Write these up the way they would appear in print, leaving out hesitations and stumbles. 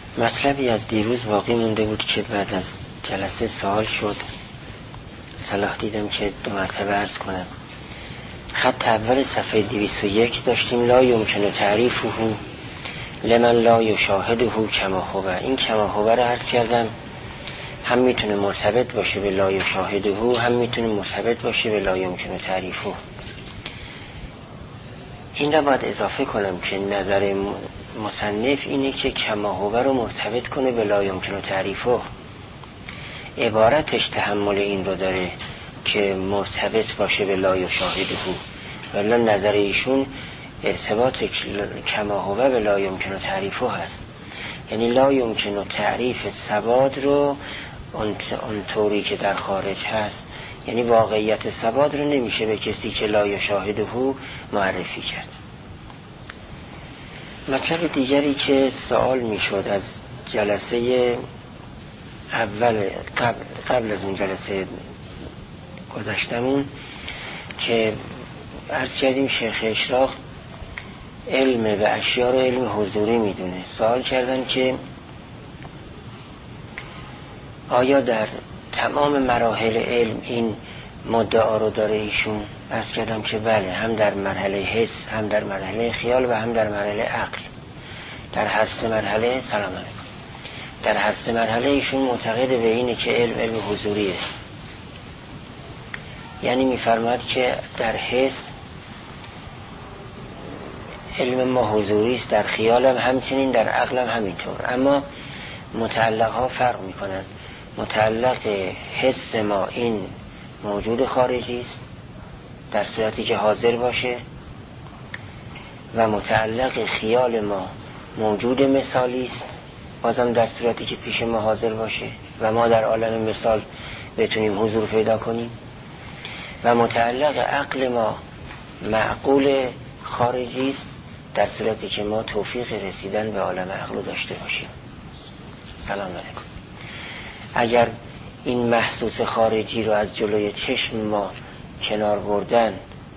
مطلبی از دیروز باقی مونده بود که بعد از جلسه سوال شد، صلاح دیدم که 2 مرتبه عرض کنم. خط اول صفحه 201 داشتیم لا یمکن تعریفه لمن لا یشاهده کما هو. این کما هو رو عرض کردم هم میتونه مرتبط باشه به لا یشاهده، هم میتونه مرتبط باشه به لا یمکن تعریفه. این را باید اضافه کنم که نظر مصنف اینه که کما هو رو مرتبط کنه به لا یمکن تعریفه. عبارتش تحمل این رو داره که مرتبط باشه به لا یشاهده، ولی نظر ایشون ارتباط کما هو به لا یمکن تعریفه هست. یعنی لا یمکن تعریف ثبات رو اون طوری که در خارج هست، یعنی واقعیت ثبات رو نمیشه به کسی که لا یشاهده معرفی کرد. مطلب دیگری که سوال میشد از جلسه اول قبل از اون جلسه گذشتمون که عرض کردیم شیخ اشراق علم و اشیاء رو علم حضوری میدونه. سوال کردن که آیا در تمام مراحل علم این مدعا رو داره ایشون؟ عرض کردم که بله، هم در مرحله حس، هم در مرحله خیال و هم در مرحله عقل. در هر 3 مرحله سلام علیکم. در هر 3 مرحله ایشون معتقد به اینه که علم حضوریه. یعنی میفرماد که در حس علم ما حضوری است، در خیال هم همچنین، در عقل هم همینطور. اما متعلق ها فرق میکنن. متعلق حس ما این موجود خارجی است در صورتی که حاضر باشه، و متعلق خیال ما موجود مثالی است بازم در صورتی که پیش ما حاضر باشه و ما در عالم مثال بتونیم حضور پیدا کنیم، و متعلق عقل ما معقول خارجی است در صورتی که ما توفیق رسیدن به عالم عقل داشته باشیم. سلام علیکم. اگر این محسوس خارجی رو از جلوی چشم ما کنار بردن،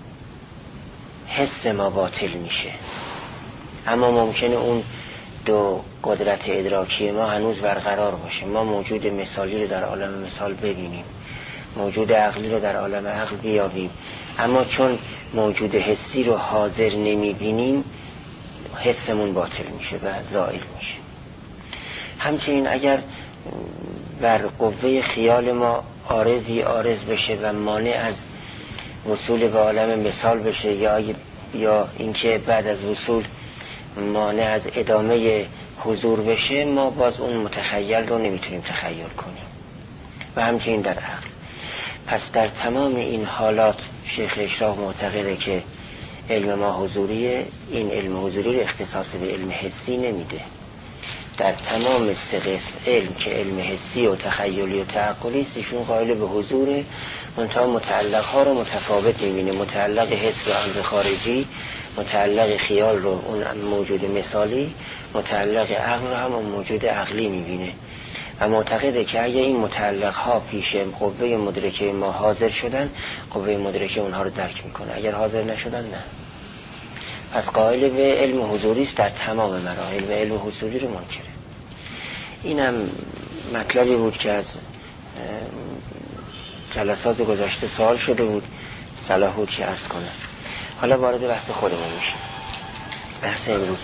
حس ما باطل میشه، اما ممکنه اون 2 قدرت ادراکی ما هنوز برقرار باشه. ما موجود مثالی رو در عالم مثال ببینیم، موجود عقلی رو در عالم عقل بیابیم، اما چون موجود حسی رو حاضر نمیبینیم حسمون باطل میشه و زائل میشه. همچنین اگر بر قوه خیال ما عارض بشه و مانع از وصول به عالم مثال بشه، یا اینکه بعد از وصول مانع از ادامه حضور بشه، ما باز اون متخیل رو نمیتونیم تخیل کنیم. و همچنین در عقل. پس در تمام این حالات شیخ اشراق معتقده که علم ما حضوریه. این علم حضوری رو اختصاص به علم حسی نمیده. در تمام 3 قسم علم که علم حسی و تخیلی و تعقلی است، ایشون قائل به حضوره، منتها متعلق ها رو متفاوت میبینه. متعلق حس رو امر خارجی، متعلق خیال رو اون موجود مثالی، متعلق عقل رو هم اون موجود عقلی میبینه و معتقده که اگه این متعلق ها پیش قوه مدرکه ما حاضر شدن، قوه مدرکه اونها رو درک میکنه. اگر حاضر نشدن نه. پس قائل به علم حضوری است در تمام مراحل و علم حضوری رو منکره. اینم مطلبی بود که از جلسات گذشته سوال شده بود، صلاح بود که عرض کنم. حالا وارد بحث خودمون میشیم. بحث امروز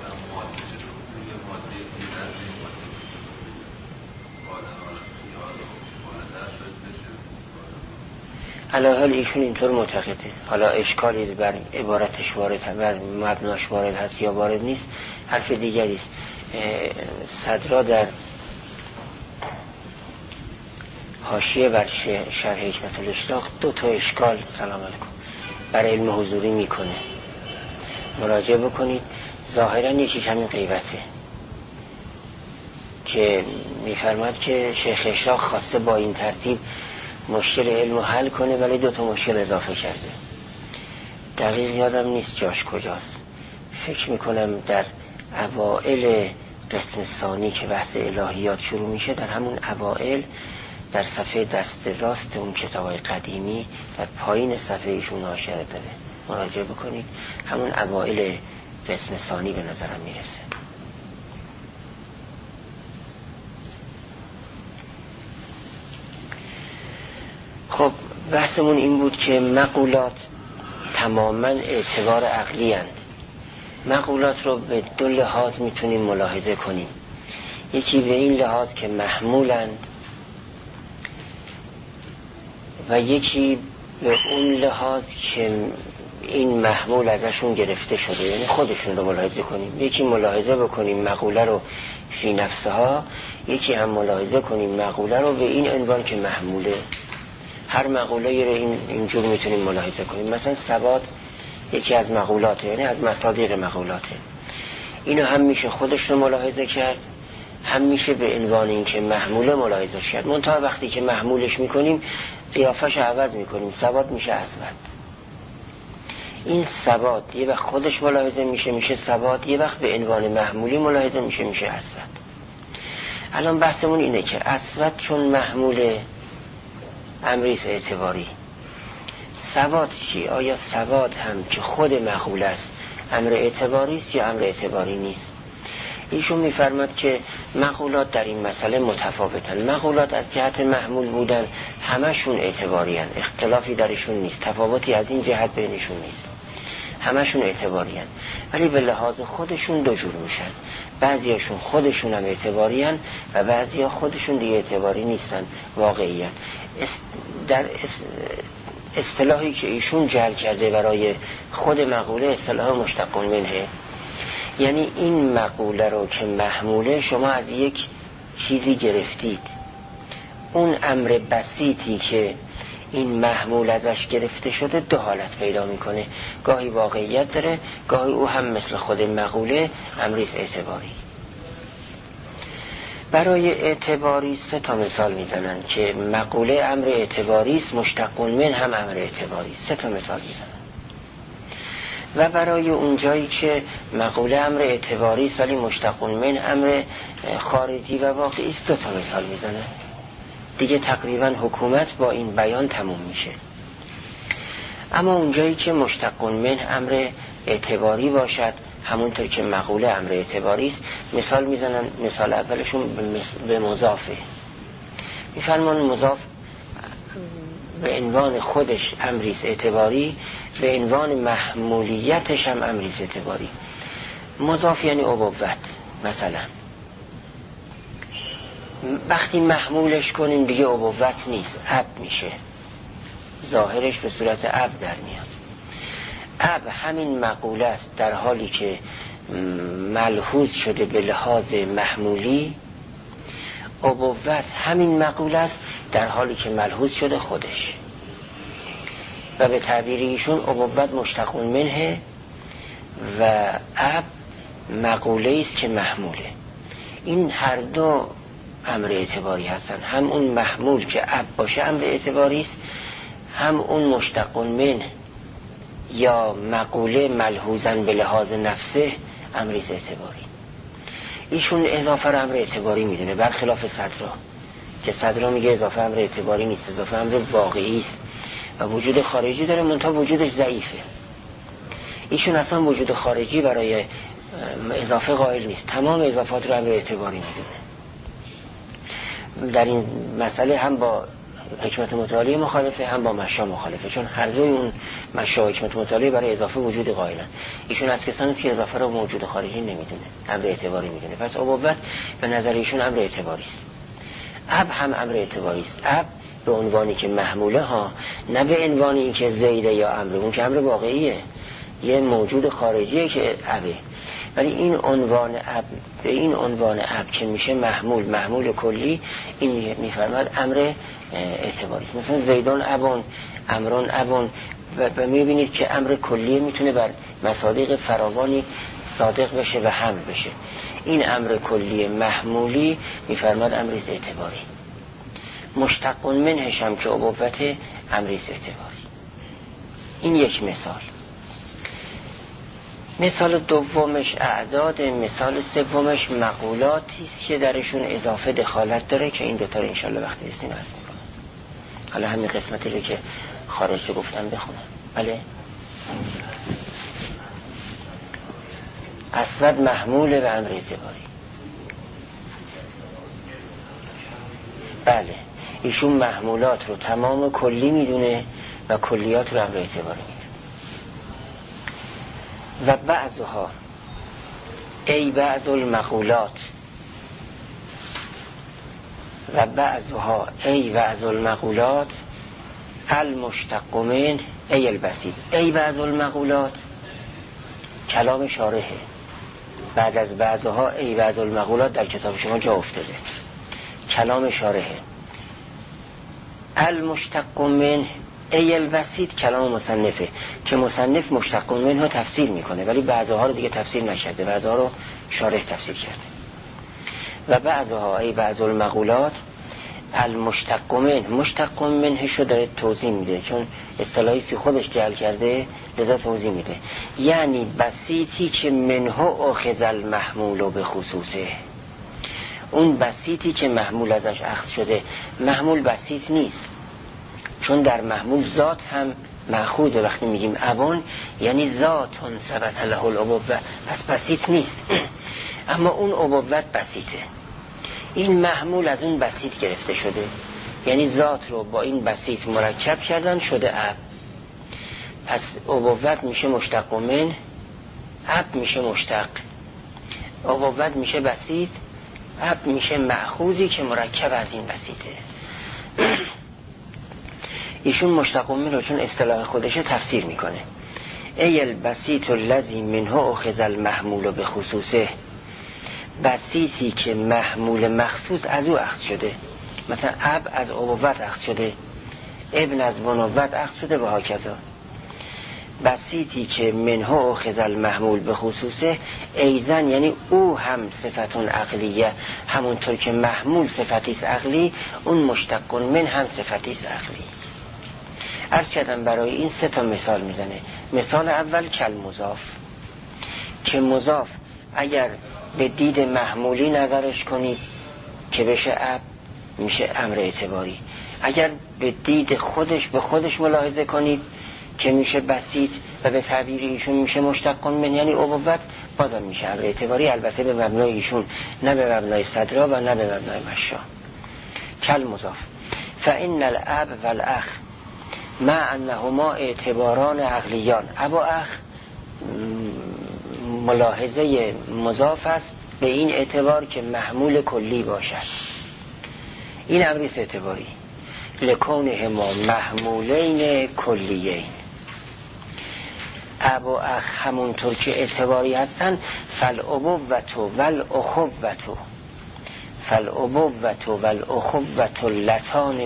علاوه ایشون اینطور معتقده. حالا اشکالی بر عبارتش وارد، بر مبناش وارد هست یا وارد نیست حرف دیگری است. صدرا در حاشیه بر شرح حکمت الاشراق 2 تا اشکال سلام علیکم بر علم حضوری میکنه. مراجعه بکنید. ظاهرا یکیش همین غیبته که میفرماد که شیخ اشراق خواسته با این ترتیب مشکل علم رو حل کنه، ولی 2 تا مشکل اضافه کرده. دقیق یادم نیست جاش کجاست. فکر میکنم در اوائل قسم ثانی که بحث الهیات شروع میشه، در همون اوائل در صفحه دست راست اون کتابای قدیمی در پایین صفحه ایشون اشاره داره. مراجعه بکنید. همون اوائل قسم ثانی به نظرم میرسه. بحثمون این بود که مقولات تماما اعتبار عقلی هستند. مقولات رو به دو لحاظ میتونیم ملاحظه کنیم. یکی به این لحاظ که محمولند و یکی به اون لحاظ که این محمول ازشون گرفته شده، یعنی خودشون رو ملاحظه کنیم. یکی ملاحظه بکنیم مقوله رو فی نفسها، یکی هم ملاحظه کنیم مقوله رو به این عنوان که محموله. هر مقوله رو اینجور میتونیم ملاحظه کنیم. مثلا ثبات یکی از مقولاته، یعنی از مصادیق مقولاته. اینو هم میشه خودش رو ملاحظه کرد، هم میشه به عنوان این که محموله ملاحظه کرد. منتها وقتی که محمولش میکنیم قیافش عوض میکنیم، ثبات میشه اثبات. این ثبات یه وقت خودش ملاحظه میشه ثبات، یه وقت به عنوان محمولی ملاحظه میشه اثبات. الان بحثمون اینه که اثبات چون محمول امریس اعتباری، ثبات چی؟ آیا ثبات هم که خود مقوله است امر اعتباری است یا امر اعتباری نیست؟ ایشون میفرماد که مقولات در این مسئله متفاوتن. مقولات از جهت محمول بودن همشون اعتباری هن، اختلافی درشون نیست، تفاوتی از این جهت بینشون نیست، همشون اعتباری هن. ولی به لحاظ خودشون دو جور میشن. بعضیاشون خودشون هم اعتباری هن و بعضیا خودشون دیگه اعتباری نیستن، واقعی هن. در اصطلاحی که ایشون جعل کرده برای خود مقوله اصطلاح مشتق منه، یعنی این مقوله رو که محموله شما از یک چیزی گرفتید، اون امر بسیطی که این محمول ازش گرفته شده دو حالت پیدا میکنه، گاهی واقعیت داره، گاهی او هم مثل خود مقوله امریست اعتباری. برای اعتباری 3 تا مثال میزنن که مقوله امر اعتباری است، مشتق من هم امر اعتباری، 3 تا مثال میزنن. و برای اونجایی که مقوله امر اعتباری است ولی مشتق من امر خارجی و واقعی است 2 تا مثال میزنن. دیگه تقریبا حکومت با این بیان تموم میشه. اما اونجایی که مشتق من امر اعتباری باشد، همونطور که مقوله امر اعتباری است، مثال میزنن. مثال اولشون به مضافه. میفرمان مضاف به عنوان خودش امریست اعتباری، به عنوان محمولیتش هم امریست اعتباری. مضاف یعنی ابوت. مثلا وقتی محمولش کنیم دیگه ابوت نیست، اب میشه، ظاهرش به صورت اب در میاد. اب همین مقوله است در حالی که ملحوظ شده به لحاظ محمولی، ابوت همین مقوله است در حالی که ملحوظ شده خودش. و به تعبیر ایشون ابوت مشتق منه و اب مقوله است که محموله. این هر دو امر اعتباری هستن. هم اون محمول که اب باشه امر اعتباری است، هم اون مشتق من یا مقوله ملحوظن به لحاظ نفسه امریست اعتباری. ایشون اضافه امر اعتباری میدونه، برخلاف صدرا که صدرا میگه اضافه امر اعتباری نیست، اضافه امر واقعی است و وجود خارجی داره، منتها وجودش ضعیفه. ایشون اصلا وجود خارجی برای اضافه قائل نیست، تمام اضافات رو امر اعتباری میدونه. در این مسئله هم با حکمت متعالی مخالفه، هم با مشا مخالفه، چون هر دوی اون مشا و حکمت متعالی برای اضافه وجود قائلن. ایشون از کسانی است که اضافه رو موجود خارجی نمیدونه، امر اعتباری میدونه. پس ابوت به نظر ایشون امر اعتباری است. اب هم امر اعتباری است. اب به عنوانی که محموله ها، نه به عنوانی این که زیده یا امر، اون که امر واقعیه، یه موجود خارجیه که ابه. ولی این عنوان اب، به این عنوان اب که میشه محمول کلی، این میفرماد امر اعتباری است. مثلا زیدان ابون، امران ابون، و میبینید که امر کلی میتونه بر مصادیق فراوانی صادق بشه و هم بشه. این امر کلی محمولی میفرماد امریست اعتباری. مشتق منهش هم که ابوت امریست اعتباری. این یک مثال. مثال دومش اعداد، مثال سومش مقولاتی است که درشون اضافه دخالت داره که این دوتا رو انشالله وقتی رسیدیم عرض میکنم. حالا همین قسمتی رو که خارج گفتم بخونم. بله، اسود محمول به امر اعتباری. بله، ایشون محمولات رو تمام کلی میدونه و کلیات رو امر اعتباری میدونه. و بعضها ای بعض المقولات و بعضها ای بعض المقولات المشتق من ای البسیط. ای بعض المقولات کلام شارحه، بعد از بعضها ای بعض المقولات در کتاب شما جا افتاده، کلام شارحه. المشتق من ای البسیط کلام مصنفه که مصنف مشتق منه تفسیر میکنه، ولی بعضها رو دیگه تفسیر نشده، بعضها رو شارح تفسیر کرده. و بعضها ای بعض المقولات المشتق من، مشتق منه شو داره توضیح میده، چون اصطلاحی خودش جعل کرده لذا توضیح میده. یعنی بسیطی که منه اخذ المحمول به خصوصه، اون بسیطی که محمول ازش اخذ شده. محمول بسیط نیست، چون در محمول ذات هم مأخوذه. وقتی میگیم ابون یعنی ذاتون ثبت له الابوه، پس بسیط نیست. اما اون ابوت بسیطه. این محمول از اون بسیط گرفته شده، یعنی ذات رو با این بسیط مرکب کردن شده اب. پس ابوت میشه مشتق من، اب میشه مشتق. ابوت میشه بسیط، اب میشه مأخوذی که مرکب از این بسیطه. ایشون مشتق من رو چون اصطلاح خودشه تفسیر میکنه. ای البسیط الذی منه اخذ المحمول به خصوصه، بسیطی که محمول مخصوص از او اخذ شده. مثلا اب از ابوت اخذ شده، ابن از بنوت اخذ شده و هاکذا. بسیطی که منه اخذ المحمول به خصوصه ایزن یعنی او هم صفتون عقلیه، همونطور که محمول صفتیست عقلی، اون مشتق من هم صفتیست عقلی. عرض کردم برای این 3 مثال میزنه. مثال اول کل مضاف، که مضاف اگر به دید محمولی نظرش کنید که بشه اب، میشه امر اعتباری. اگر به دید خودش به خودش ملاحظه کنید که میشه بسیط و به تعبیر ایشون میشه مشتق من یعنی ابوت، بازم میشه امر اعتباری، البته به مبنای ایشون، نه به مبنای صدرا و نه به مبنای مشا. کل مضاف فإن الاب والاخ مع انهما اعتباران عقلیان. اب و اخ ملاحظه مضاف است به این اعتبار که محمول کلی باشد. این امریست اعتباری لکونهما محمولین کلیین. اب و اخ همونطور که اعتباری هستن، فالابوة والاخوة لتان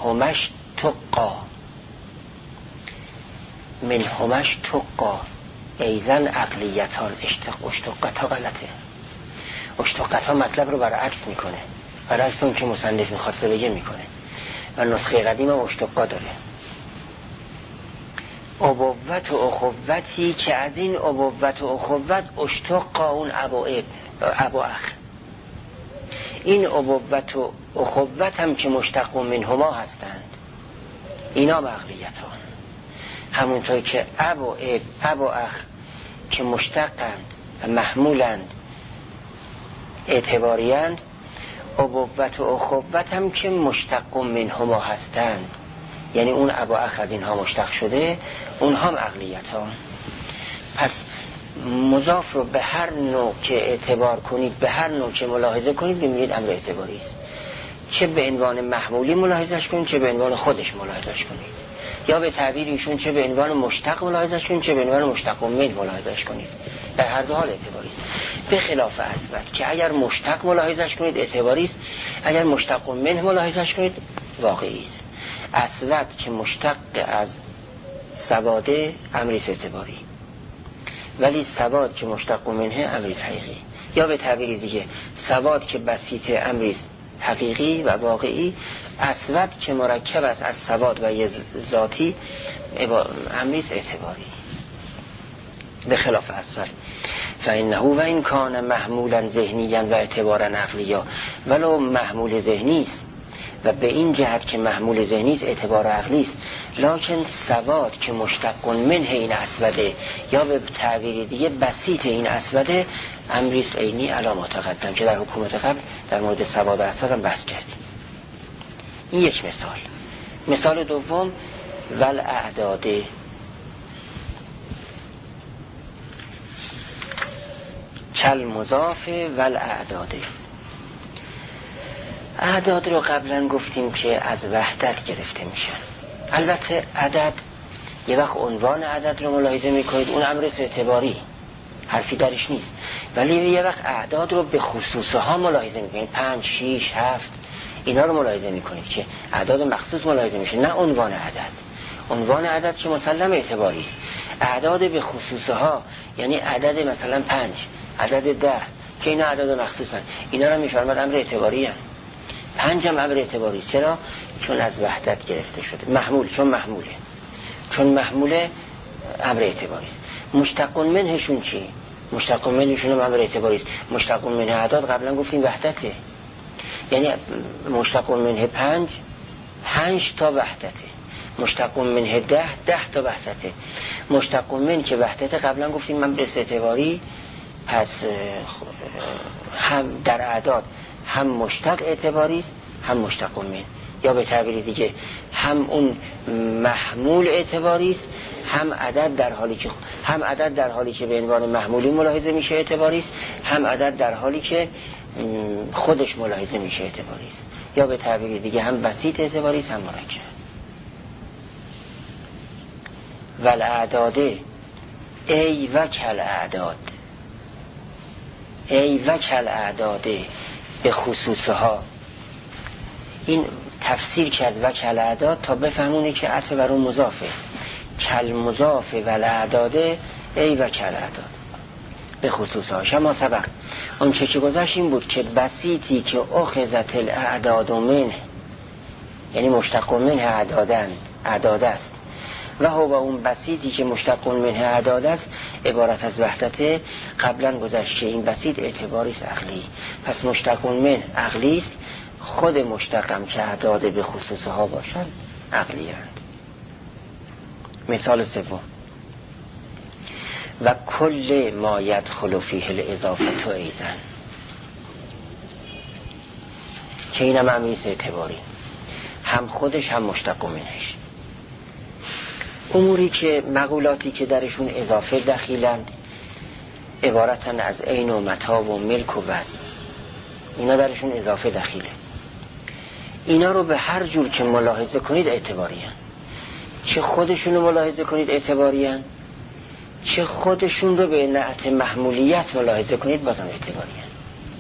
منهمش تقا ایزن عقلیتان. اشتقتا غلطه، اشتقتا مطلب رو برعکس میکنه، برعکس اون که مصنف میخواسته بگه میکنه، و نسخه قدیم هم اشتقا داره. ابوت و اخوتی که از این ابوت و اخوت اشتقا اون ابو اخ. این ابوت و اخوت هم که مشتق منهما هستند، اینا عقلیتان. همونطور که اب و اخ که مشتقند و محمولند اعتباریند، ابوت و اخوت هم که مشتق منهما هستند، یعنی اون اب و اخ از اینها مشتق شده، اونها هم عقلیتان. پس مضاف رو به هر نوع که اعتبار کنید، به هر نوع که ملاحظه کنید، ببینید امر اعتباری است. چه به عنوان محمولی ملاحظهش کنید، چه به عنوان خودش ملاحظهش کنید، یا به تعبیر ایشون چه به عنوان مشتق ملاحظهش کنید، چه به عنوان مشتق من ملاحظهش کنید. در هر دو حال اعتباری است. به خلاف اسود که اگر مشتق ملاحظهش کنید اعتباری است، اگر مشتق من ملاحظهش کنید واقعی است. اسود که مشتق از سواده امریست اعتباری، ولی سواد که مشتق منه امریست حقیقی. یا به تعبیر دیگه سواد که بسیط امریست حقیقی و واقعی، اسود که مرکب است از سواد و ذاتی امریست اعتباری. به خلاف اسود فإنه و این کان محمولا ذهنیا و اعتبارا عقلیا، ولو محمول ذهنی است و به این جهت که محمول ذهنی است اعتبار عقلی است، لکن سواد که مشتق منه این اسوده، یا به تعبیر دیگه بسیط این اسوده، امریست عینی علی ما تقدم که در حکومت قبل در مورد سواد و اسود هم بحث کردیم. این یک مثال. مثال دوم والاعداد. کل مضاف والاعداد. اعداد رو قبلا گفتیم که از وحدت گرفته میشن. البته عدد یه وقت عنوان عدد رو ملاحظه میکنید، اون امر اعتباری حرفی درش نیست، ولی یه وقت اعداد رو به خصوصها ملاحظه میکنید، 5 6 7 اینا رو ملاحظه میکنید که اعداد مخصوص ملاحظه میشه، نه عنوان عدد. عنوان عدد که مسلم اعتباری است. اعداد به خصوصها یعنی عدد مثلا 5، عدد 10 که اینا اعداد مخصوصن، اینا رو میفرماد امر اعتباری هست. 5 هم امر اعتباری است. چرا؟ چون از وحدت گرفته شده. محمول، چون محموله امر اعتباری است. مشتق منهشون چی؟ مشتق منهشون هم امر اعتباری است. مشتق منه اعداد قبلا گفتیم وحدته، یعنی مشتق منه 5 تا وحدته، مشتق منه 10 تا وحدته. مشتق من که وحدته قبلا گفتیم من به اعتباری، پس هم در اعداد هم مشتق اعتباری است هم مشتق من، یا به تعبیر دیگه هم اون محمول اعتباری است هم عدد در حالی که به عنوان محمولی ملاحظه میشه اعتباری است، هم عدد در حالی که خودش ملاحظه میشه اعتباری است، یا به تعبیر دیگه هم بسیط اعتباری است هم مرکب. والاعداد ای و کل اعداد، ای و کل اعداد به خصوصها. این تفسیر کرد و کل اعداد تا بفهمونه که عطف بر اون مضافه. کل مضاف والاعداد ای و کل اعداد به خصوصها. شما سبق اون چه گذشت این بود که بسیطی که اخذت الاعداد منه، یعنی مشتق منه اعداد است، و هو اون بسیطی که مشتق منه اعداد است عبارت از وحدت. قبلا گذشت که این بسیط اعتباری است عقلی، پس مشتق من عقلی است، خود مشتقم که اعداد به خصوصها باشن عقلی هست. مثال سوم و کل ما یدخل فیه الاضافه ایزن، که اینم امریست اعتباری، هم خودش هم مشتق منهش. اموری که مقولاتی که درشون اضافه دخیلند عبارتن از عین و متاع و ملک و وزن، اینا درشون اضافه دخیله. اینا رو به هر جور که ملاحظه کنید اعتباری هن. چه خودشون رو ملاحظه کنید اعتباری هن، چه خودشون رو به نعت محمولیت ملاحظه کنید بازم اعتباری هن.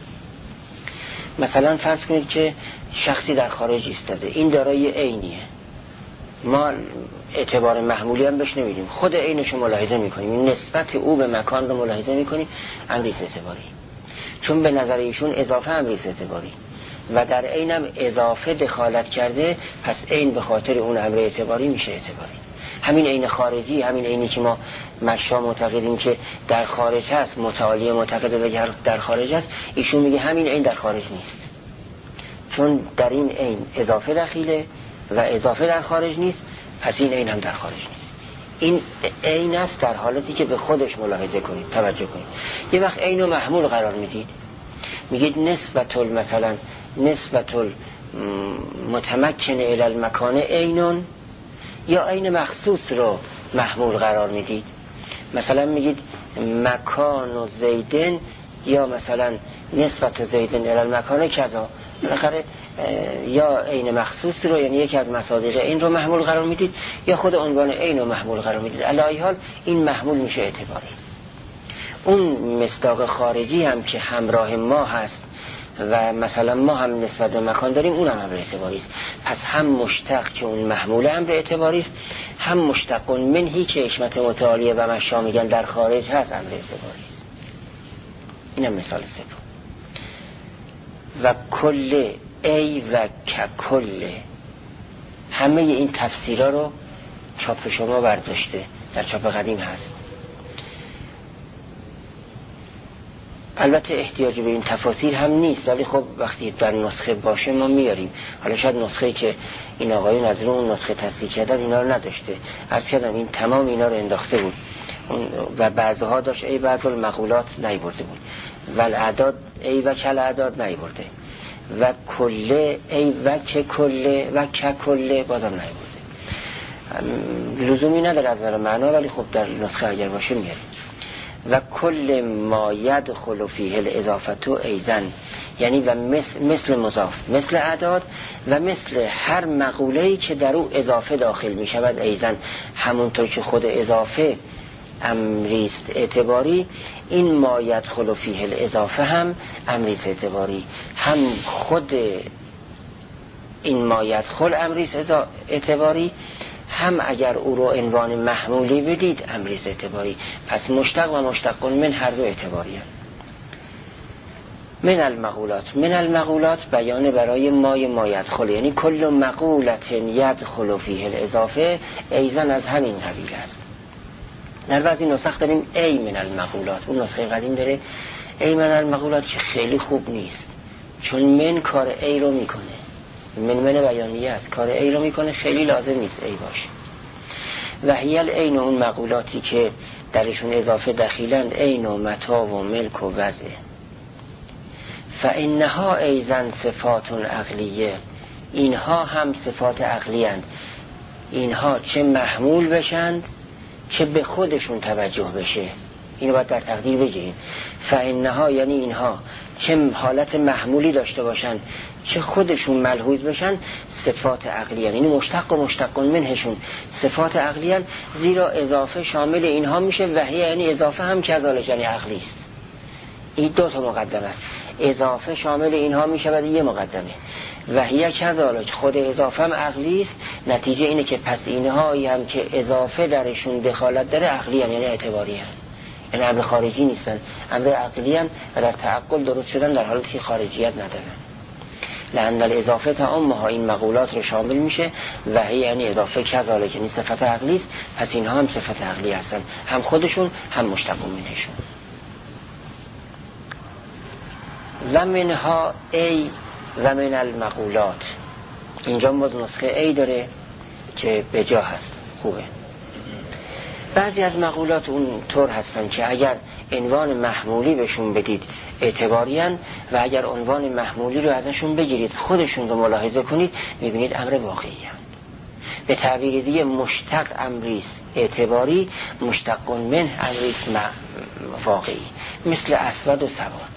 مثلا فرض کنید که شخصی در خارج ایستاده، این دارای عینیه، ما اعتبار محمولی هم بهش نمیدیم، خود عینشو ملاحظه میکنیم، این نسبت او به مکان رو ملاحظه میکنیم، امریست اعتباری، چون به نظر ایشون اضافه امریست اعتباری و در عینم اضافه دخالت کرده، پس عین به خاطر اون امر اعتباری میشه اعتباری. همین عین خارجی، همین عینی که ما مشا معتقدیم که در خارج هست، متعالی معتقد اگر در خارج هست، ایشون میگه همین عین در خارج نیست، چون در این عین اضافه دخیله و اضافه در خارج نیست، پس این عین هم در خارج نیست. این عین است در حالتی که به خودش ملاحظه کنید، توجه کنید. یه وقت عین و محمول قرار میدید، میگید نسبت مثلا نسبت متمکن الی المکان عینون، یا عین مخصوص رو محمول قرار میدید، مثلا میگید مکان و زیدن، یا مثلا نسبت زیدن الی المکان کذا، بالاخره یا عین مخصوص رو یعنی یکی از مصادیق این رو محمول قرار میدید، یا خود عنوان عین رو محمول قرار میدید. علی ای حال این محمول میشه اعتباری. اون مصداق خارجی هم که همراه ما هست و مثلا ما هم نسبت به مکان داریم، اون هم امر اعتباری است. پس هم مشتق که اون محمول امر اعتباری است، هم مشتق منهی که حکمت متعالیه و مشا میگن در خارج هست امر اعتباری است. اینم مثال سوم. و کل ای و کل، همه این تفسیرها رو چاپ شما برداشته، در چاپ قدیم هست. البته احتیاج به این تفاسیر هم نیست، ولی خب وقتی در نسخه باشه ما میاریم. حالا شاید نسخه که این آقایون از رو اون نسخه تصدیق کردن اینا رو نداشته، از کردم این تمام اینا رو انداخته بود و بعضها داشت ای بعض المقولات نیورده بود، والاعداد ای و کل اعداد نیورده، و کله ای و که کله و که کله بازم نیورده، لزومی نداره از نظر معنا، ولی خب در نسخه اگر باشه میاره. و کل ما یدخل فیه الاضافه ایزن، یعنی و مثل مضاف، مثل اعداد و مثل هر مقوله‌ای که در او اضافه داخل می شود ایزن، همونطور که خود اضافه امریست اعتباری، این ما یدخل فیه الاضافه هم امریست اعتباری، هم خود این ما یدخل امریست اعتباری، هم اگر او رو عنوان محمولی بدید امریست اعتباری. پس مشتق و مشتق من هر دو اعتباری هم. من المقولات بیان برای ما یدخل، یعنی کل مقولت یدخل فیه الاضافه ایزن از همین قبیل است. در بعضی نسخ داریم ای من المقولات، اون نسخه قدیم داره ای من المقولات که خیلی خوب نیست، چون من کار ای رو میکنه، من بیانیه است، کار ای رو میکنه، خیلی لازم نیست ای باشه. و هیل این اون مقولاتی که درشون اضافه دخیلند عین و متاع و ملک و وضع، فانها ایزن صفات عقلیه، اینها هم صفات عقلی اند، اینها چه محمول بشند چه به خودشون توجه بشه، اینو باید در تقدیر بگیریم. فانها یعنی اینها چه حالت محمولی داشته باشند چه خودشون ملحوظ بشن، صفات عقلی هستند، یعنی مشتق و مشتق منهشون صفات عقلی هستند، زیرا اضافه شامل اینها میشه و هی یعنی اضافه هم کذالک یعنی عقلی است. این دو تا مقدمه است، اضافه شامل اینها میشه و یه مقدمه، و هی کذالک خود اضافه هم عقلی است. نتیجه اینه که پس اینهایی هم که اضافه درشون دخالت داره عقلی هستند، یعنی اعتباری هستند، یعنی امر خارجی نیستن، امر عقلی هستند و در تعقل درست شدن در حالی که خارجیت ندارن. لأن الاضافه تعمها، این مقولات رو شامل میشه و هی یعنی اضافه کذالک یعنی صفت عقلی است، پس اینها هم صفت عقلی هستن، هم خودشون هم مشتق منهشون. و منها ای و من المقولات، اینجا باز نسخه ای داره که به جا هست، خوبه. بعضی از مقولات اون طور هستن که اگر عنوان محمولی بهشون بدید اعتباریان و اگر عنوان محمولی رو ازشون بگیرید خودشون رو ملاحظه کنید میبینید امر واقعی هم. به تعبیر دیگه مشتق امریست اعتباری، مشتق من امریست واقعی، مثل اسود و سواد.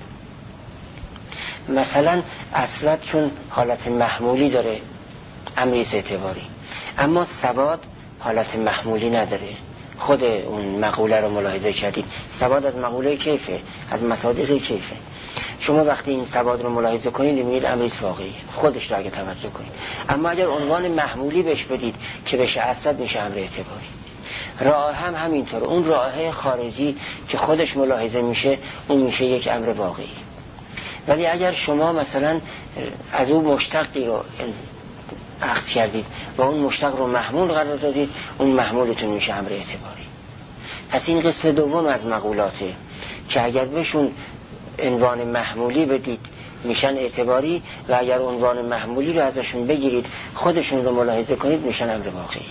مثلا اسود چون حالت محمولی داره امریست اعتباری، اما سواد حالت محمولی نداره. خود اون مقوله رو ملاحظه کردید، سواد از مقوله کیفه، از مصادیق کیفه. شما وقتی این سواد رو ملاحظه کنید میبینید امریست واقعی، خودش رو اگه توجه کنید. اما اگر عنوان محمولی بهش بدید که بشه اسد، میشه امر اعتباری. راه هم همینطور، اون راه خارجی که خودش ملاحظه میشه اون میشه یک امر واقعی. ولی اگر شما مثلا از اون مشتقی رو اخذ کردید و اون مشتق رو محمول قرار دادید، اون محمولتون میشه امر اعتباری. پس این قسم دوم از مقولاته که اگر بهشون عنوان محمولی بدید میشن اعتباری و اگر عنوان محمولی رو ازشون بگیرید خودشون رو ملاحظه کنید میشن امر واقعی.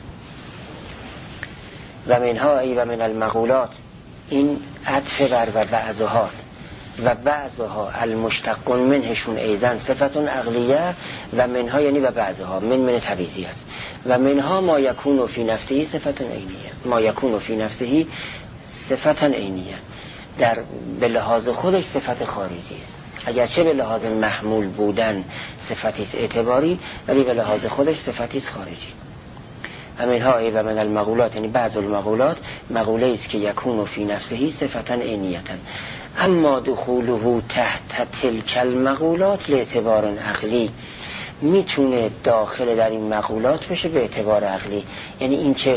و منها ای و من المقولات، این عطف بر و بعضهاست و بعضها المشتق منهشون ایزن صفتون عقلیه و منها یعنی و بعضها من تبعیضی است. و منها ما یکون فی نفسه صفتون عینیه، ما یکون فی نفسه صفتن عینیه، در به لحاظ خودش صفت خارجی است، اگرچه به لحاظ محمول بودن صفتی است اعتباری، ولی به لحاظ خودش صفتی است خارجی. همینها ای و من المقولات یعنی بعض المقولات مقوله است که یکون فی نفسه صفتن عینیتن، اما دخوله تحت تلک المقولات لاعتبار عقلی، میتونه داخل در این مقولات بشه به اعتبار عقلی، یعنی این که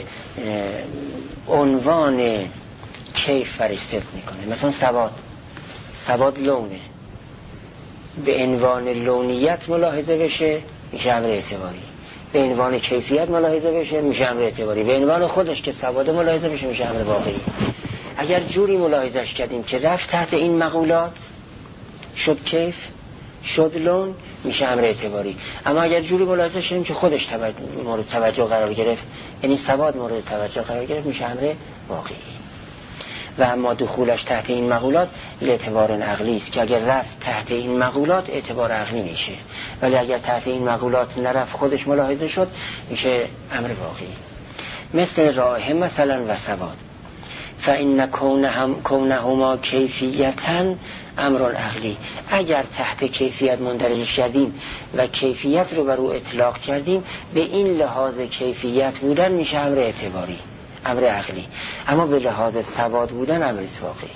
عنوان کیف برش صدق میکنه. مثلا سواد لونه، به عنوان لونیت ملاحظه بشه میشه امر اعتباری، به عنوان کیفیت ملاحظه بشه میشه امر اعتباری، به عنوان خودش که سواد ملاحظه بشه میشه امر واقعی. اگر جوری ملاحظهش کردیم که رفت تحت این مقولات شد کیف شد لون میشه امر اعتباری، اما اگر جوری ملاحظه شدیم که خودش مورد توجه قرار گرفت، یعنی سواد مورد توجه قرار گرفت، میشه امر واقعی. و اما دخولش تحت این مقولات اعتبار عقلی است که اگر رفت تحت این مقولات اعتبار عقلی میشه، ولی اگر تحت این مقولات نرفت خودش ملاحظه شد میشه امر واقعی. مثل رائحه مثلا و سواد، فإن کونهما کیفیتاً امر عقلی، اگر تحت کیفیت مندرج کردیم و کیفیت رو بر او اطلاق کردیم، به این لحاظ کیفیت بودن میشه امر اعتباری، امر عقلی، اما به لحاظ سواد بودن امر واقعی.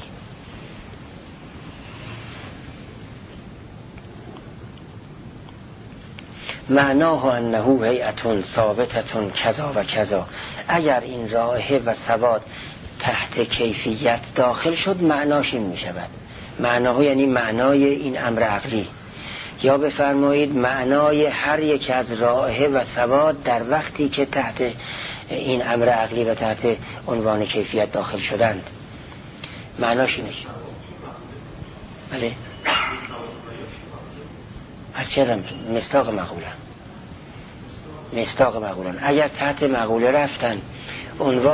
معناه انه هیئة ثابتة کذا و کذا، اگر این رائحه و سواد تحت کیفیت داخل شد معناش این می شود. معناه یعنی معنای این امر عقلی، یا بفرمایید معنای هر یک از رائحه و سواد در وقتی که تحت این امر عقلی و تحت عنوان کیفیت داخل شدند معناش اینه. بله از چه مصداق مقولان اگر تحت مقوله رفتن عنوان،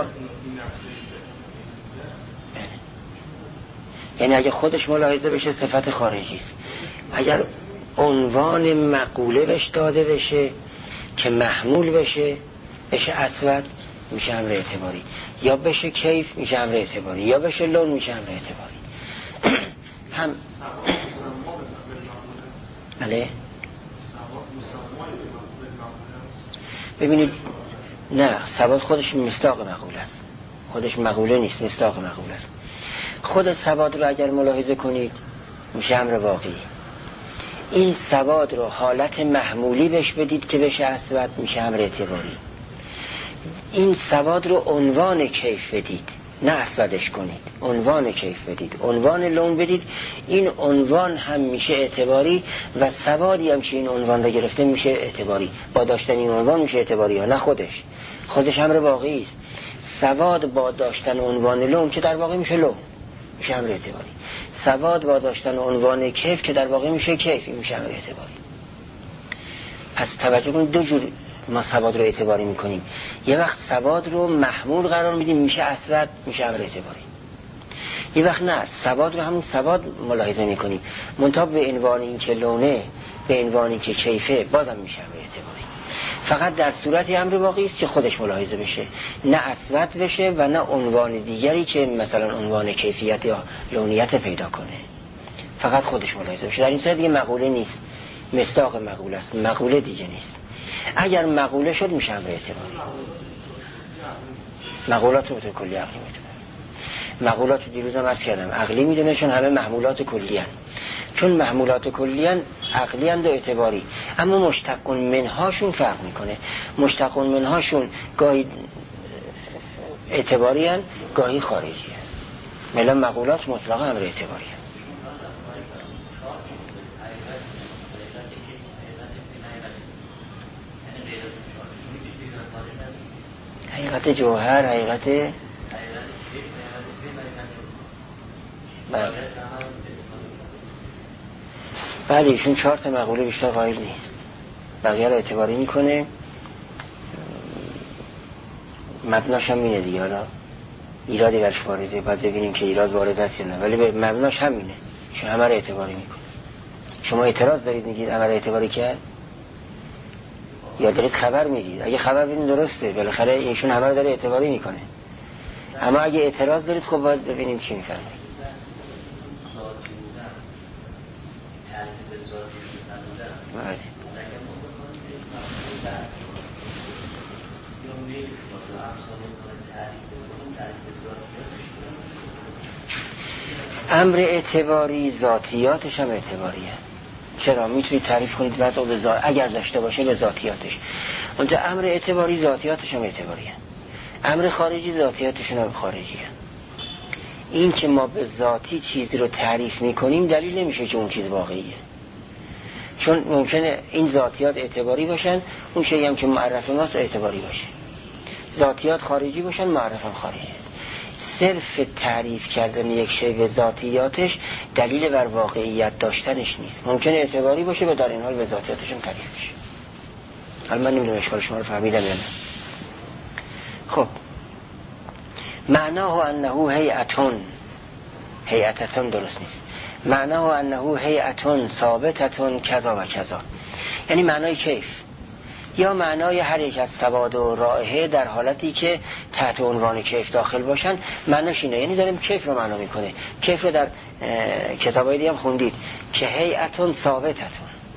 یعنی اگر خودش ملاحظه بشه صفت خارجی است، اگر عنوان مقوله بهش داده بشه که محمول بشه اسود میشه امر اعتباری، یا بشه کیف میشه امر اعتباری، یا بشه لون میشه امر اعتباری. هم بله ببینید نه، سواد خودش مصداق مقوله است، خودش مقوله نیست، مصداق مقوله است. خود سواد رو اگر ملاحظه کنید میشه امر واقعی. این سواد رو حالت محمولی بهش بدید که بشه اسود میشه امر اعتباری. این سواد رو عنوان کیف بدید، نه اسودش کنید، عنوان کیف بدید، عنوان لون بدید، این عنوان هم میشه اعتباری و سوادی هم که این عنوان رو گرفته میشه اعتباری. با داشتن این عنوان میشه اعتباری، نه خودش امر واقعی است. سواد با داشتن عنوان لون که در واقع میشه لون میشه امر اعتباری، سواد با داشتن عنوان کیف که در واقع میشه کیف میشه امر اعتباری. پس توجه کنید دو جور ما سواد رو اعتباری میکنیم. یه وقت سواد رو محمول قرار میدیم میشه اسود میشه امر اعتباری، یه وقت نه، سواد رو همون سواد ملاحظه میکنیم منتها به عنوان این که لونه، به عنوان این که کیفه بازم میشه امر اعتباری. فقط در صورت امر واقعی است که خودش ملاحظه بشه، نه اسود بشه و نه عنوان دیگری که مثلا عنوان کیفیت یا لونیت پیدا کنه، فقط خودش ملاحظه بشه. در این صورت دیگه مقوله نیست، مصداق مقوله است، مقوله دیگه نیست. اگر مقوله شد میشه امر اعتباری. مقولات رو به طور کلی عقلی میدونه، مقولات رو دیروز هم عرض کردم عقلی میدونه چون همه محمولات کلی هن. چون محمولات کلی هن عقلی هن و اعتباری، اما مشتقون منهاشون فرق میکنه. مشتقون منهاشون گاهی اعتباری هن گاهی خارجی هن. ملا مقولات مطلقا امر اعتباری هن. حقیقت جوهر، حقیقت بله ایشون 4 تا مقوله بیشتر قائل نیست، بقیه رو اعتباری میکنه. مبناش هم اینه دیگه، حالا ایرادی برش وارده باید ببینیم که ایراد وارد است یا نه، ولی به مبناش همینه، شما همه رو اعتباری میکنه. شما اعتراض دارید میگید همه رو اعتباری کرد یا دارید خبر میگید؟ اگه خبر بدین درسته، بالاخره ایشون همه رو داره اعتباری میکنه. اما اگه اعتراض دارید خب باید ببینیم چی میفهمید. امر اعتباری ذاتیاتش هم اعتباریه. چرا؟ میتونید تعریف کنید وضع به ذات اگر داشته باشه به ذاتیاتش. اونجا امر اعتباری ذاتیاتش هم اعتباریه. امر خارجی ذاتیاتش هم خارجیه. این که ما به ذاتی چیزی رو تعریف میکنیم دلیل نمیشه که اون چیز واقعیه، چون ممکنه این ذاتیات اعتباری باشن، اون شیئی هم که معرف ماست اعتباری باشه. ذاتیات خارجی باشن، معرف هم خارجی است. صرف تعریف کردن یک شی به ذاتیاتش دلیل بر واقعیت داشتنش نیست. ممکنه اعتباری باشه و در این حال به ذاتیاتش هم تعریف بشه. حالا من نمیدونم اشکال شما رو فهمیدم یا نه. خب معناه انه هیئة هیئتتون درست نیست. معناه انه هیئتون ثابتتون کذا و کذا، یعنی معنای کیف یا معنای هر یک از سواد و رائحه در حالتی که تحت عنوان کیف داخل باشن معناش اینه. یعنی داریم کیف رو معنا میکنه. کیف رو در کتابای دیگه هم خوندید که هیئتون ثابتتون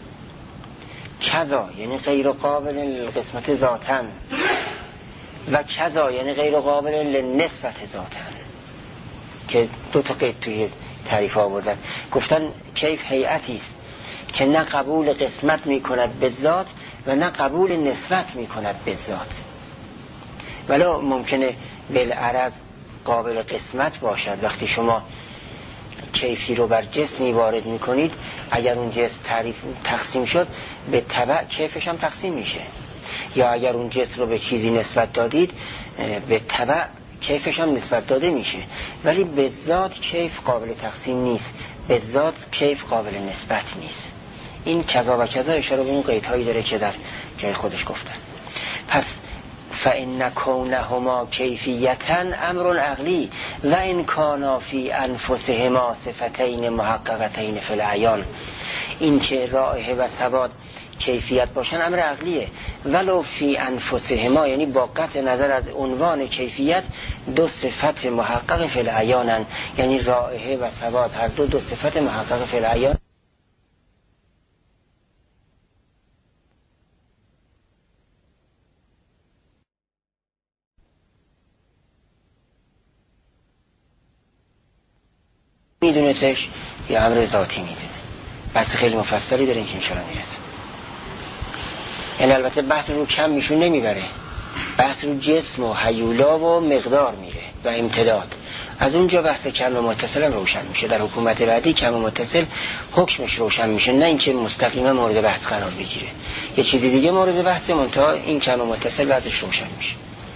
کذا، یعنی غیر قابل للقسمت ذاتن، و کذا یعنی غیر قابل للنسبت ذاتن، که دو تا قید توی تعریف آوردن. گفتن کیف هیئتی است که نه قبول قسمت میکند به ذات و نه قبول نسبت میکند به ذات. ولی ممکنه بالعرض قابل قسمت باشد. وقتی شما کیفی رو بر جسمی وارد میکنید، اگر اون جسم تقسیم شد به تبع کیفش هم تقسیم میشه، یا اگر اون جسم رو به چیزی نسبت دادید به تبع کیفش هم نسبت داده میشه. ولی به ذات کیف قابل تقسیم نیست، به ذات کیف قابل نسبت نیست. این کذا و کذا اشاره به اون قیدهایی داره که در جای خودش گفتن. پس فإن كونهما کیفیتاً امر عقلی و ان کانا فی انفسهما صفتین محققتین فی العیان. این که رائحه و ثبات کیفیت باشن امر عقلیه، ولو فی انفسهما یعنی با قطع نظر از عنوان کیفیت دو صفت محقق فی العیانن، یعنی رائحه و ثبات هر دو صفت محقق فی العیان. میدونه تش یا امر ذاتی میدونه. بحث خیلی مفصلی داره که انشاءالله میرسه. یعنی البته بحث رو کم میشون نمیبره، بحث رو جسم و هیولا و مقدار میره و امتداد. از اونجا بحث کم و متصل هم روشن میشه. در حکومت بعدی کم و متصل حکمش روشن میشه، نه اینکه مستقیما مورد بحث قرار بگیره. یه چیزی دیگه مورد بحث، منتها این کم و متصل بعضش روشن میشه.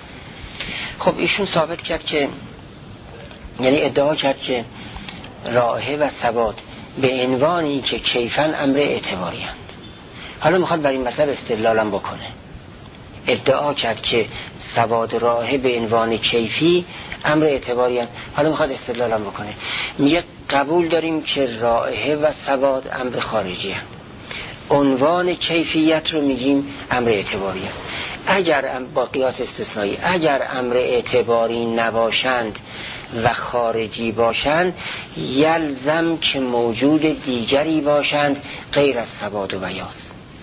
خب ایشون ثابت کرد که، یعنی ادعا کرد که رائحه و ثبات به عنوانی که کیفن امر اعتباری هست. حالا میخواد بر این مطلب استدلالم بکنه. ادعا کرد که ثبات رائحه به عنوان کیفی امر اعتباری هست. حالا میخواد استدلالم بکنه. میگه قبول داریم که رائحه و ثبات امر خارجی هست، عنوان کیفیت رو میگیم امر اعتباری هست. اگر با قیاس استثنایی اگر امر اعتباری نباشند و خارجی باشند، یلزم که موجود دیگری باشند غیر از ثبات و بیاض.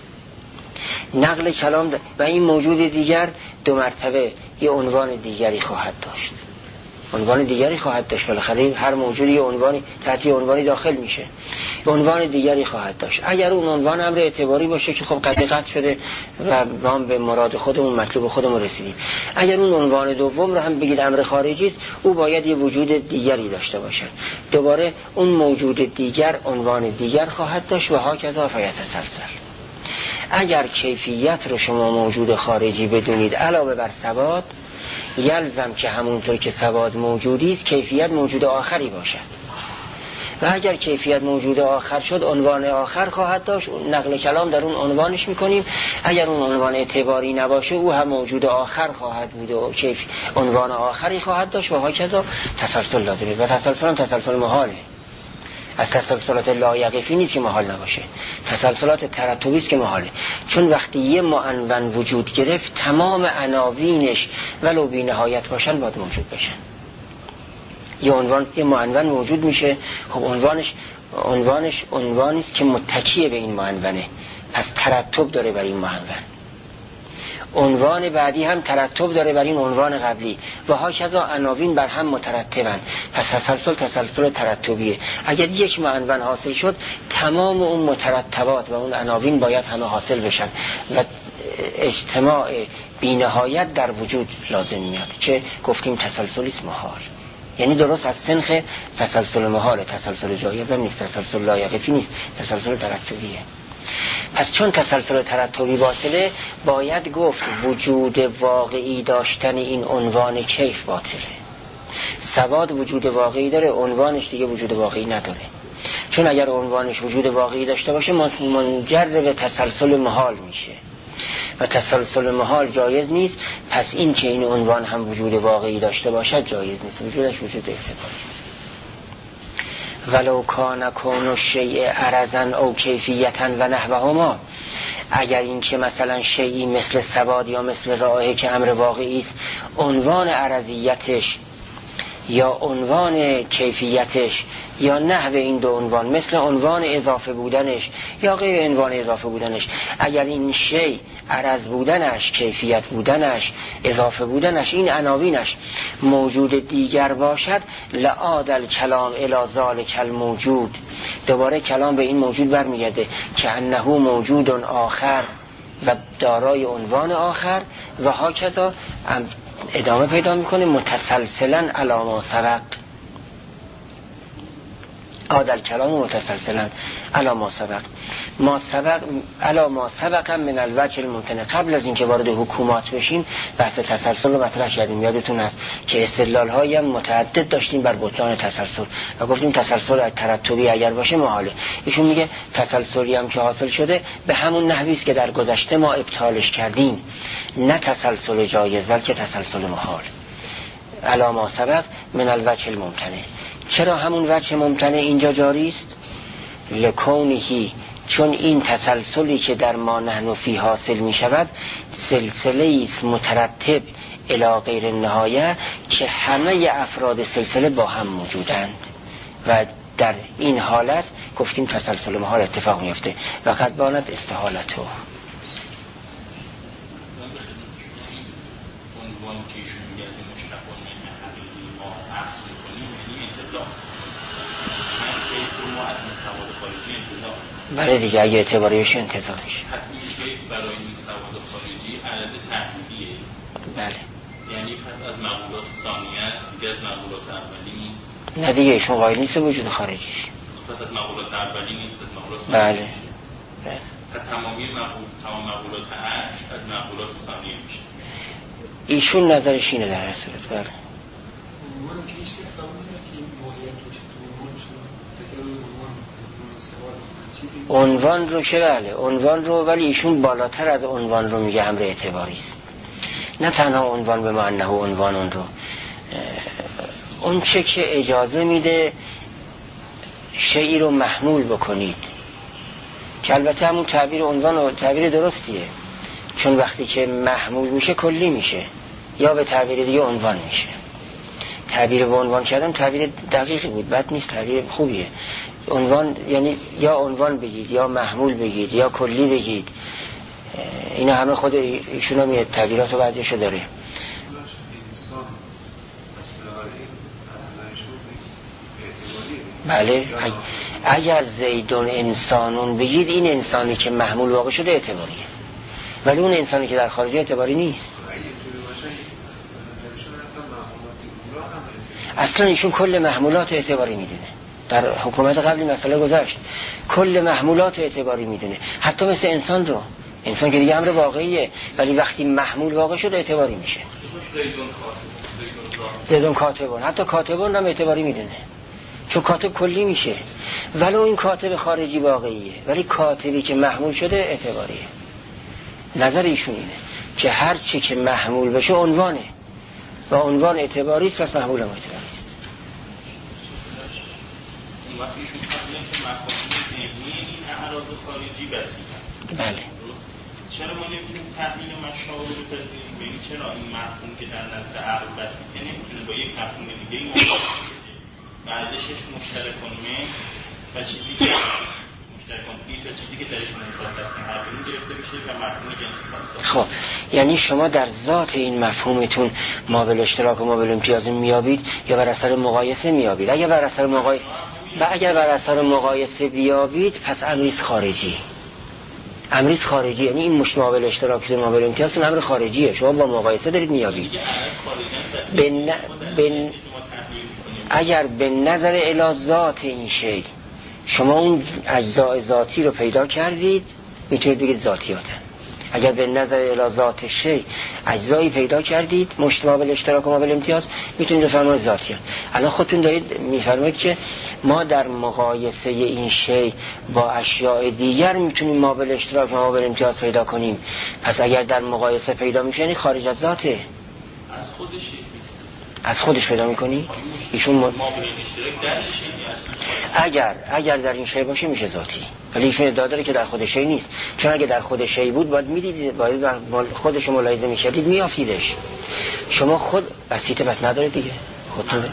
نقل کلام و این موجود دیگر دو مرتبه یه عنوان دیگری خواهد داشت. عنوان دیگری خواهد داشت. بالاخره هر موجودی یه عنوانی تحت یه عنوانی داخل میشه. عنوان دیگری خواهد داشت. اگر اون عنوان امر اعتباری باشه که خب قطع شده و ما به مراد خودمون مطلوب خودمون رسیدیم. اگر اون عنوان دوم رو هم بگید امر خارجی است، او باید یه وجود دیگری داشته باشه. دوباره اون موجود دیگر عنوان دیگر خواهد داشت و هاکذا فیتسلسل. اگر کیفیت رو شما موجود خارجی بدونید علاوه بر ثبات، یلزم که همونطور که ثبات موجودی است کیفیت موجود آخری باشد. و اگر کیفیت موجود آخر شد عنوان آخر خواهد داشت. نقل کلام در اون عنوانش میکنیم. اگر اون عنوان اعتباری نباشه او هم موجود آخر خواهد بود و عنوان آخری خواهد داشت و هاکذا تسلسل لازمه. و تسلسل هم تسلسل محاله. از تسلسلات لایقفی نیست که محال نباشه، تسلسلات ترتبی است که محاله. چون وقتی یه معنون وجود گرفت تمام عناوینش ولو بی نهایت باشن باید موجود بشن. یه معنون موجود میشه، خب عنوانی است که متکیه به این معنونه، پس ترتب داره بر این معنون. عنوان بعدی هم ترتب داره بر این عنوان قبلی و هاکذا عناوین بر هم مترتبن. پس تسلسل ترتبیه. اگر یک معنون حاصل شد تمام اون مترتبات و اون عناوین باید همه حاصل بشن و اجتماع بی‌نهایت در وجود لازم میاد که گفتیم تسلسلیست محال. یعنی درست از سنخ تسلسل محاله، تسلسل جایز هم نیست، تسلسل لایقفی نیست، تسلسل ترتبیه. پس چون تسلسل ترتبی باطله، باید گفت وجود واقعی داشتن این عنوان کیف باطله. ثبات وجود واقعی داره، عنوانش دیگه وجود واقعی نداره. چون اگر عنوانش وجود واقعی داشته باشه منجر به تسلسل محال میشه و تسلسل محال جایز نیست. پس این که این عنوان هم وجود واقعی داشته باشد جایز نیست، وجودش وجود اعتباری است. ولو کان کون الشیء عرضا او کیفیتا و نحوهما، اگر این که مثلا شیئی مثل سواد یا مثل رائحه که امر واقعی است، عنوان عرضیتش یا عنوان کیفیتش یا نحو این دو عنوان مثل عنوان اضافه بودنش یا غیر عنوان اضافه بودنش، اگر این شی عرض بودنش، کیفیت بودنش، اضافه بودنش، این عناوینش موجود دیگر باشد، لعاد الکلام الی ذلک الموجود، دوباره کلام به این موجود برمیگرده که انه موجود آخر و دارای عنوان آخر و هاکذا ادامه پیدا میکنه متسلسلا علی ما سبق، عاد الکلام متسلسلا علی ما سبق، ما سبق علی ما سبق من الوجه الممتنع. قبل از اینکه وارد حکومات بشیم بحث تسلسل رو مطرح کردیم، یادتون هست که استدلال هایی هم متعدد داشتیم بر بطلان تسلسل و گفتیم تسلسل ترتبی اگر باشه محاله. ایشون میگه تسلسلی هم که حاصل شده به همون نحوی است که در گذشته ما ابطالش کردیم، نه تسلسل جایز بلکه تسلسل محال. علی ما سبق من الوجه الممتنع. چرا همون وجه ممتنع اینجا جاری است؟ لکونهی، چون این تسلسلی که در ما نحن فی حاصل می شود سلسله است مترتب الی غیر النهایه که همه افراد سلسله با هم موجودند و در این حالت گفتیم تسلسل محال اتفاق میفته و قد بانت استحالته. بله دیگه اگه اعتباریش انتظارش پس این برای این سواد خارجی عدد تحلیلیه. بله یعنی پس از مقولات ثانیه است دیگه از مقولات اولی نیست. نه دیگه ایشون قائل نیست وجود خارجیش. پس از مقولات اولی نیست، از مقولات ثانیه. بله پس تمام مقولات عرش از مقولات ثانیه میشه. ایشون نظرش اینه در هر صورت. بله عنوان رو که بله عنوان رو، ولی ایشون بالاتر از عنوان رو میگه امر اعتباری است، نه تنها عنوان به معنی عنوان اون رو، اون چه که اجازه میده شیئی رو محمول بکنید، که البته همون تعبیر عنوان و تعبیر درستیه، چون وقتی که محمول میشه کلی میشه یا به تعبیر دیگه عنوان میشه. تعبیر به عنوان کردن تعبیر دقیقی بود، بد نیست، تعبیر خوبیه. عنوان یعنی یا عنوان بگید یا محمول بگید یا کلی بگید، اینا همه خود ایشون هم یه تعبیرات و بعضیشو داره. بله اگر زیدون انسانون بگید این انسانی که محمول واقع شده اعتباریه، ولی اون انسانی که در خارج اعتباری نیست. اصلا ایشون کل محمولات اعتباری میدونه، در حکومت قبلی مسئله گذشت، کل محمولات اعتباری میدونه، حتی مثل انسان رو، انسان که دیگه امر واقعیه ولی وقتی محمول واقع شده اعتباری میشه. زیدون کاتبون، حتی کاتبون هم اعتباری میدونه چون کاتب کلی میشه، ولی این کاتب خارجی واقعیه ولی کاتبی که محمول شده اعتباریه. نظر ایشون اینه که هر چی که محمول بشه عنوانه و عنوان اعتباری است، پس محمول هم اعتباری است. اون وقت ایشون فرمودن که مفاهیم ذهنی این اعراض خارجی بسیطن. بله چرا ما نمیتونیم تحلیل مشابه رو بپذیریم؟ ببینید چرا این مفهوم که در نزد عقل بسیطه نمیتونه با یک مفهوم دیگه این بعدشش مشترک کنیم و چیزی که مشترک کنیم و چیزی که درش منطقه هست هر کنیم گرفته بشه و مفهوم جنسی خاصه. خب یعنی شما در ذات این مفهومتون مابل اشتراک و مابل امتیاز میابید یا بر اثر مقایسه میابید؟ اگر بر اثر مقایسه بیابید پس امریز خارجی. امریز خارجی یعنی این مش مابل اشتراک و مابل امتیاز امر خارجیه، شما با مقایسه دارید میابید. اگر به نظر الی ذات این شی شما اون اجزاء ذاتی رو پیدا کردید میتونید بگید ذاتیاته. اگر به نظر الی ذات شی اجزایی پیدا کردید مشتمل اشتراک و مابل امتیاز میتونید بفرمایید ذاتیات. الان خودتون دارید میفرمایید که ما در مقایسه این شی با اشیاء دیگر میتونیم مابل اشتراک و مابل امتیاز پیدا کنیم، پس اگر در مقایسه پیدا میشه یعنی خارج از ذاته. از خودش از خودش پیدا میکنی؟ ایشون اگر در این شی باشه میشه ذاتی، ولی ایشون ادعا داره که در خود شی نیست، چون اگه در خود شی بود باید میدیدید، باید خودش ملاحظه میشدید میافتیدش. شما خود بسیطه بس نداره دیگه خودتون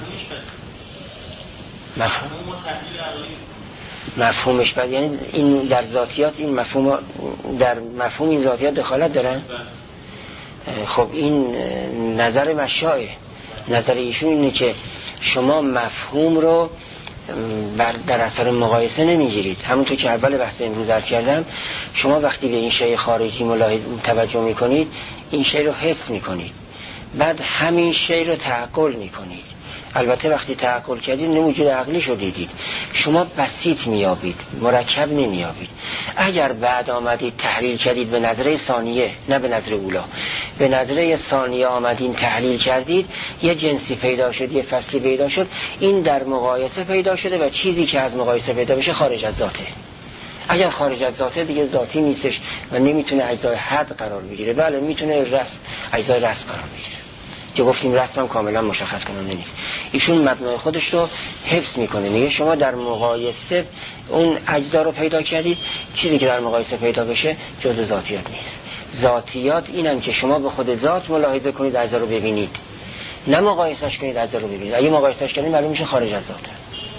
مفهومش بعد، یعنی این در ذاتیات این مفهوم در مفهوم این ذاتیات دخالت دارن. خب این نظر مشایخ، نظر ایشون اینه که شما مفهوم رو در اثر مقایسه نمیگیرید. همونطور که اول بحث امروز عرض کردم، شما وقتی به این شی خارجی توجه میکنید این شی رو حس میکنید، بعد همین شی رو تعقل میکنید. البته وقتی تعقل کردید موجود عقلی شو دیدید، شما بسیط میابید، مرکب نمیابید. اگر بعد آمدید تحلیل کردید به نظره ثانیه نه به نظره اولا، به نظره ثانیه آمدین تحلیل کردید، یه جنسی پیدا شد، یه فصلی پیدا شد، این در مقایسه پیدا شده و چیزی که از مقایسه پیدا بشه خارج از ذاته. اگر خارج از ذاته دیگه ذاتی نیستش و نمیتونه اجزای حد قرار بگیره. بله میتونه رسم اجزای رسم قرار بگیره که گفتیم رسم هم کاملا مشخص کننده نیست. ایشون مبنای خودش رو حفظ میکنه، میگه شما در مقایسه اون اجزا رو پیدا کردید، چیزی که در مقایسه پیدا بشه جز ذاتیات نیست. ذاتیات اینن که شما به خود ذات ملاحظه کنید، اجزا رو ببینید، نه مقایسهش کنید اجزا رو ببینید. اگه مقایسهش کنید معلوم میشه خارج از ذاته.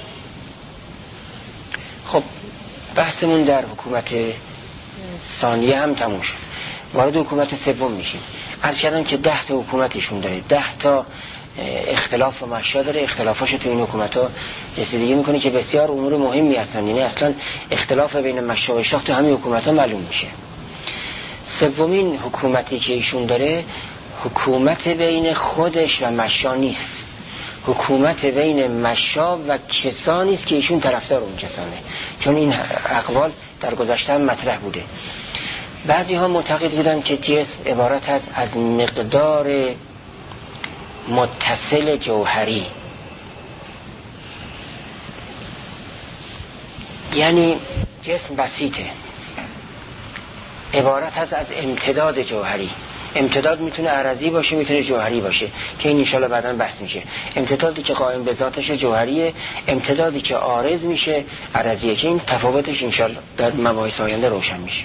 خب بحثمون در حکومت ثانیه هم تموم شد، وارد حکومت سوم میشیم. عرض کردم که 10 تا حکومتشون داره، 10 تا اختلاف و مشا داره. اختلافاشو تو این حکومت‌ها رسیدگی میکنه که بسیار امور مهمی هستن، یعنی اصلا اختلاف بین مشا و اشراق تو همین حکومت‌ها معلوم میشه. سومین حکومتی که ایشون داره حکومت بین خودش و مشا نیست، حکومت بین مشا و کسانی است که ایشون طرفدار اون کسانه، چون این اقوال در گذشته هم مطرح بوده. بعضی ها معتقد بودن که جسم عبارت است از مقدار متصل جوهری، یعنی جسم بسیطه، عبارت است از امتداد جوهری. امتداد میتونه عرضی باشه میتونه جوهری باشه که این انشالله بعداً بحث میشه. امتدادی که قائم به ذاتش جوهریه، امتدادی که عارض میشه عرضیه، که این تفاوتش انشالله در مباحث آینده روشن میشه.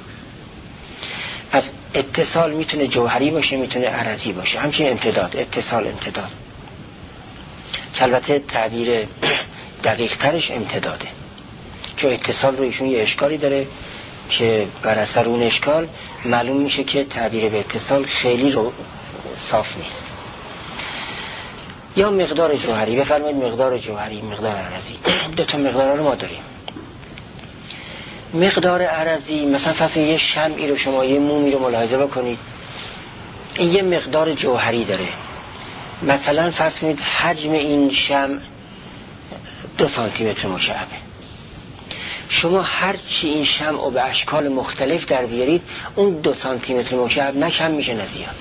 پس اتصال میتونه جوهری باشه میتونه عرضی باشه، همچنین امتداد، اتصال امتداد، که البته تعبیر دقیق ترش امتداده، چون اتصال رو ایشون یه اشکالی داره که بر اثر اون اشکال معلوم میشه که تعبیر به اتصال خیلی رو صاف نیست. یا مقدار جوهری، بفرمایید مقدار جوهری، مقدار عرضی. 2 تا مقدار رو ما داریم. مقدار عرضی مثلا فرض یه شمعی رو شما یه مومی رو ملاحظه بکنید، این یه مقدار جوهری داره. مثلا فرض کنید حجم این شمع 2 سانتی متر مکعبه. شما هر چی این شمع رو به اشکال مختلف در بیارید، اون 2 سانتی متر مکعب نه کم میشه نه زیاد.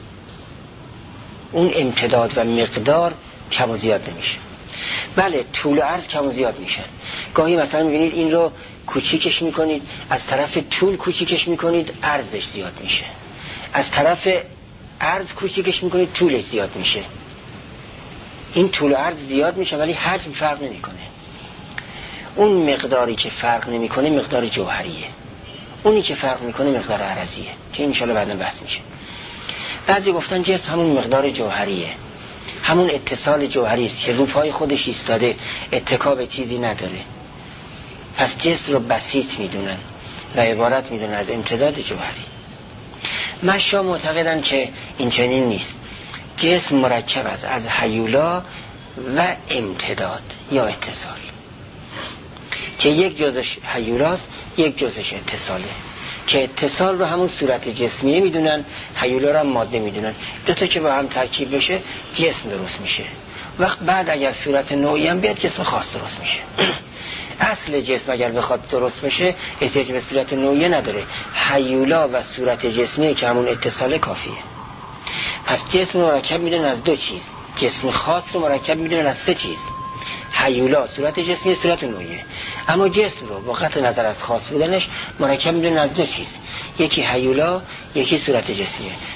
اون امتداد و مقدار کم و زیاد نمیشه. بله طول و عرض کم و زیاد میشن. گاهی مثلا میبینید این رو کوچیکش میکنید، از طرف طول کوچیکش میکنید، عرضش زیاد میشه. از طرف عرض کوچیکش میکنید، طولش زیاد میشه. این طول و عرض زیاد میشه ولی حجم فرق نمیکنه. اون مقداری که فرق نمیکنه مقدار جوهریه، اونی که فرق میکنه مقدار عرضیه، که انشالله بعدا بحث میشه. بعضی گفتن جسم همون مقدار جوهریه، همون اتصال جوهری است که رو پای خودش ایستاده، اتکا به چیزی نداره. پس جسم رو بسیط میدونن و عبارت میدونن از امتداد جوهری. مشا معتقدن که این چنین نیست، جسم مرکب است از هیولا و امتداد یا اتصال، که یک جزش هیولاست یک جزش اتصاله، که اتصال رو همون صورت جسمیه میدونن، هیولا رو هم ماده میدونن. 2 تا که با هم ترکیب بشه جسم درست میشه. وقت بعد اگر صورت نوعی هم بیاد جسم خاص درست میشه. اصل جسم اگر بخواد درست بشه احتیاج به صورت نوعی نداره، هیولا و صورت جسمیه که همون اتصال کافیه. پس جسم مرکب میدونن از 2 چیز، جسم خاص رو مرکب میدونن از 3 چیز، هیولا صورت جسمی صورت نوعیه. اما جسم رو با قطع نظر از خاص بودنش مرکب میدونن از 2 چیز، یکی هیولا یکی صورت جسمیه.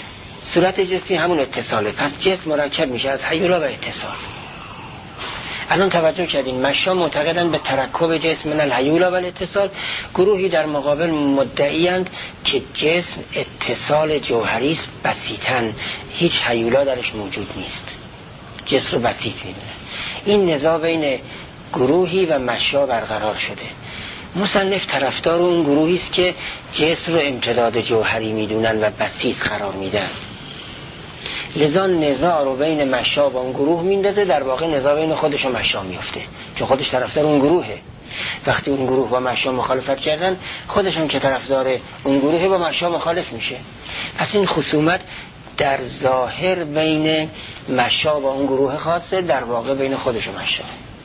صورت جسمی همون اتصاله، پس جسم مرکب میشه از هیولا و اتصال. الان توجه کردین مشا معتقدن به ترکب جسم من الهیولا و الاتصال، گروهی در مقابل مدعیند که جسم اتصال جوهری است بسیطاً، هیچ هیولا درش موجود نیست، جسم رو بسیط میدونه. این نزاع بین گروهی و مشا برقرار شده. مصنف طرفدار اون گروهی است که جسم رو امتداد جوهری میدونن و بسیط قرار میدن، لذا نزاع رو بین مشا و اون گروه میندازه، در واقع نزاع بین خودش و مشا میفته، چون خودش طرفدار اون گروهه. وقتی اون گروه با مشا مخالفت کردن، خودش هم که طرفدار اون گروهه با مشا مخالف میشه. پس این خصومت در ظاهر بین مشا و اون گروه خاصه، در واقع بین خودش و مشا.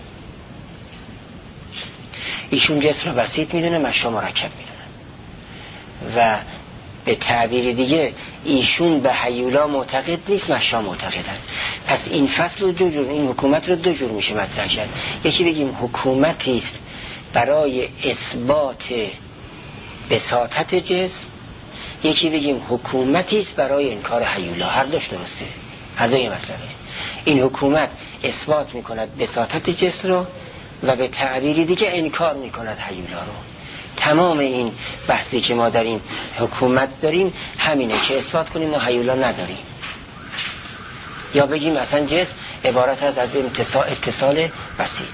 ایشون جسم رو بسیط میدونه، مشا مرکب میدونه. و به تعبیر دیگه ایشون به هیولا معتقد نیست، مشا معتقدن. پس این فصل رو دو جور، این حکومت رو دو جور میشه مطرح کرد. یکی بگیم حکومتی است برای اثبات بساطت جسم، یکی بگیم حکومتی است برای انکار هیولا. هر دوش درسته، هر دوی مطلبه. این حکومت اثبات میکند بساطت جسم رو و به تعبیری دیگه انکار میکند هیولا رو. تمام این بحثی که ما در این حکومت داریم همینه که اثبات کنیم ما هیولا نداریم، یا بگیم اصلا جسم عبارت از اتصال بسیط.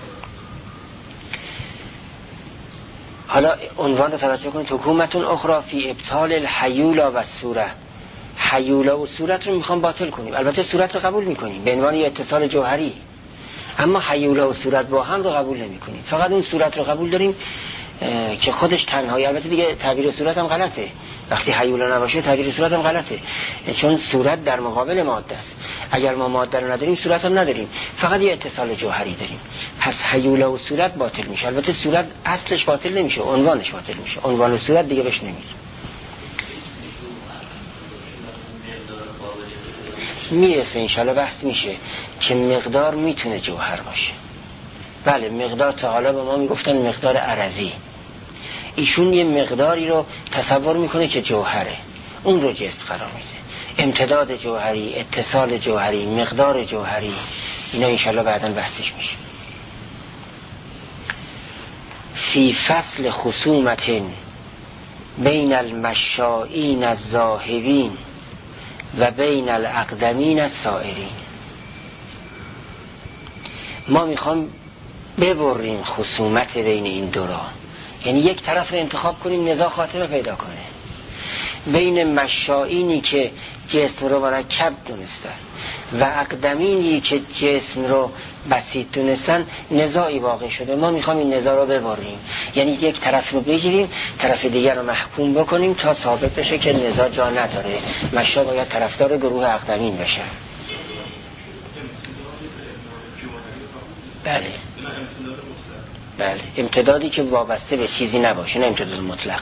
حالا عنوان رو توجه کنید، حکومتون اخرى فی ابطال الهیولا و صوره. هیولا و صورت رو میخوام باطل کنیم. البته صورت رو قبول میکنیم به عنوان یه اتصال جوهری، اما هیولا و صورت با هم رو قبول نمی کنیم. فقط اون صورت رو قبول داریم که خودش تنهایی. البته دیگه تعبیر صورت هم غلطه، وقتی هیولا نباشه تعبیر صورت هم غلطه، چون صورت در مقابل ماده است. اگر ما ماده رو نداریم صورت هم نداریم، فقط یه اتصال جوهری داریم. پس هیولا و صورت باطل میشه. البته صورت اصلش باطل نمیشه، عنوانش باطل میشه، عنوان صورت دیگه بهش نمیگیم. میرسه انشالله بحث میشه که مقدار میتونه جوهر باشه. بله مقدار تا حالا به ما میگفتن مقدار عرضی، ایشون یه مقداری رو تصور میکنه که جوهره، اون رو جسم قرار میده. امتداد جوهری، اتصال جوهری، مقدار جوهری، اینا انشالله بعداً بحثش میشه. فی فصل خصومت بین المشائین الذاهبین و بین الاقدمین السائرین. ما میخوام ببریم خصومت بین این دو را، یعنی یک طرف رو انتخاب کنیم نزاع خاتمه پیدا کنه. بین مشائینی که جسم رو مرکب دونستن و اقدمینی که جسم رو بسیط دونستن نزاعی واقع شده. ما میخوام این نزاع رو ببریم، یعنی یک طرف رو بگیریم طرف دیگر رو محکوم بکنیم تا ثابت بشه که نزاع جا نداره. مشا باید طرفدار گروه اقدمین بشه. بله بله، امتدادی که وابسته به چیزی نباشه، نه امتداد مطلق.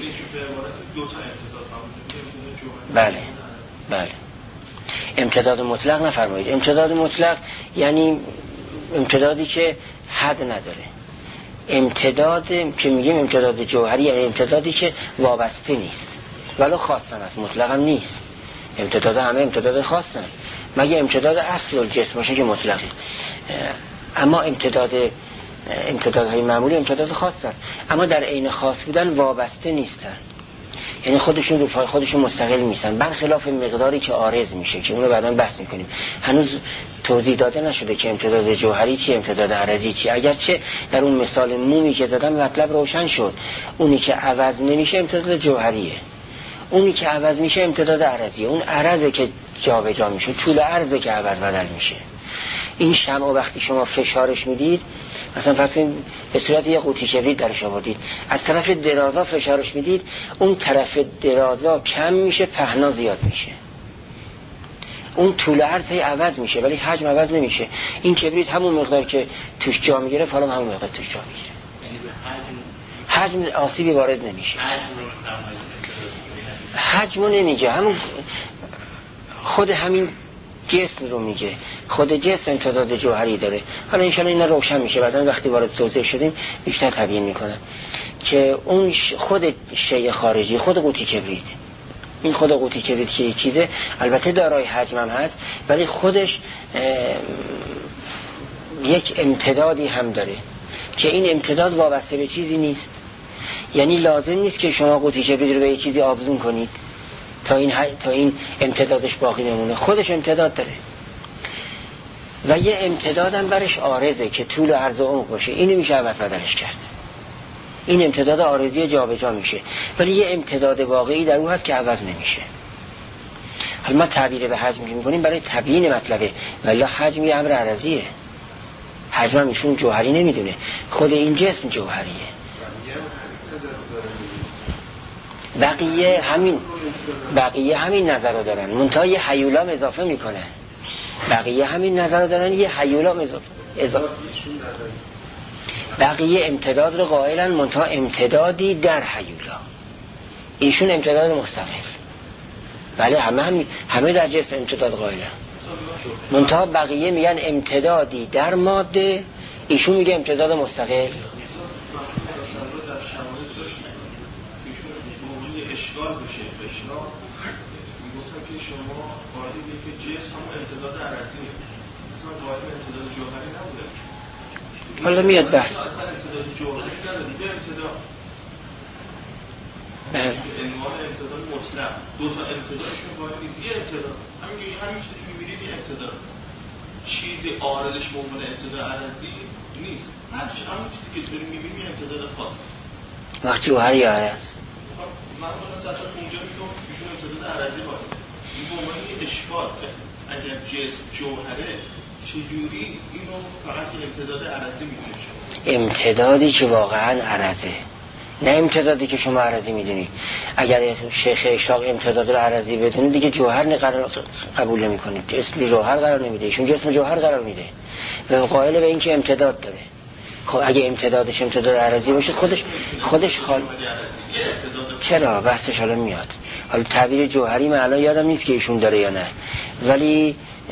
بله بله، امتداد مطلق نفرمایید. امتداد مطلق یعنی امتدادی که حد نداره. امتداد که میگیم امتداد جوهری یعنی امتدادی که وابسته نیست، ولو خاص هم است، مطلق هم نیست. امتداد همه امتداد خاصن، مگه امتداد اصل الجسم باشه که مطلقه. اما امتدادهای معمولی امتداد خاصن، اما در عین خاص بودن وابسته نیستن، یعنی خودشون رو پای خودشون مستقل میشن، برخلاف مقداری که عارض میشه که اون رو بعداً بحث میکنیم. هنوز توضیح داده نشده که امتداد جوهری چی، امتداد عرضی چی. اگرچه در اون مثال مومی که زدم مطلب روشن شد. اونی که عوض نمیشه امتداد جوهریه، اونی که عوض میشه امتداد عرضیه. اون عرضه که جابجا میشه، طول عرضه که عوض بدل میشه. این شمع وقتی شما فشارش میدید، مثلا فرض کنید به صورت یه قوطی کبریت درش آوردید، از طرف درازا فشارش میدید، اون طرف درازا کم میشه، پهنا زیاد میشه. اون طول عرض عوض میشه ولی حجم عوض نمیشه. این کبریت همون مقدار که توش جا میگیره، حالا همون مقدار توش جا میگیره، یعنی به حجم آسیبی وارد نمیشه. حجمو نمیگه، همون خود همین جسم رو میگه. خود جسم امتداد جوهری داره. حالا انشاءالله اینا روشن میشه بعداً وقتی وارد توضیح شدیم بیشتر تبیین میکنم که اون خود شیء خارجی، خود قوطی کبریت این خود قوطی کبریت که چیزه البته دارای حجم هم هست ولی خودش یک امتدادی هم داره که این امتداد وابسته به چیزی نیست. یعنی لازم نیست که شما قوطی کبریت رو به یه چیزی آویزون کنید تا این امتدادش باقی بمونه، خودش امتداد داره و یه امتداد هم برش عارضه که طول و عرض و عمق باشه، اینو میشه عوض بدلش کرد. این امتداد عارضی جابجا میشه ولی یه امتداد واقعی در اون هست که عوض نمیشه. حالا ما تعبیر به حجم میکنیم برای تبیین مطلبه ولی حجم یه امر عرضیه. حجم هم ایشون جوهری نمیدونه، خود این جسم جوهریه. بقیه همین نظر رو دارن منتها یه هیولام اضافه میکنن. بقیه همین نظر رو دارن یه هیولام اضافه. بقیه امتداد رو قائلن منتها امتدادی در هیولا، ایشون امتداد مستقل. بله همه در جسم امتداد قائلن منتها بقیه میگن امتدادی در ماده، ایشون میگه امتداد مستقل. اشکال بشه اشکال میگفتن که شما قاعده که جسم هم امتداد عرضی مثلا قاعده امتداد جوهری نبوده. حالا میاد بحث اصلا امتداد جوهری نداره دیگه امتداد عنوان امتداد مطلق دو تا امتدادشون باید نیست یه امتداد همین چیزی که میبینید یه امتداد چیزی عارضش به عنوان امتداد عرضی نیست. همین چیزی که داریم میبینیم یه امتداد خاص وقتی جوهری عرض من مثلا اونجا میگم ایشون امتداد عرضی باید این به عنوان اشکال اگر جسم جوهره چجوری اینو فقط امتداد عرضی میدونه شما؟ امتدادی که واقعا عرضه، نه امتدادی که شما عرضی میدونی. اگر شیخ اشراق امتداد رو عرضی بدونه دیگه جوهر قبول نمی کنید، جسم جوهر قرار نمیده، ایشون جسم جوهر قرار میده و قائل به این که امتداد داره. خب اگه امتدادش امتداد عرضی باشه خودش خال چرا بحثش حالا میاد. حالا تعبیر جوهری من الان یادم نیست که ایشون داره یا نه ولی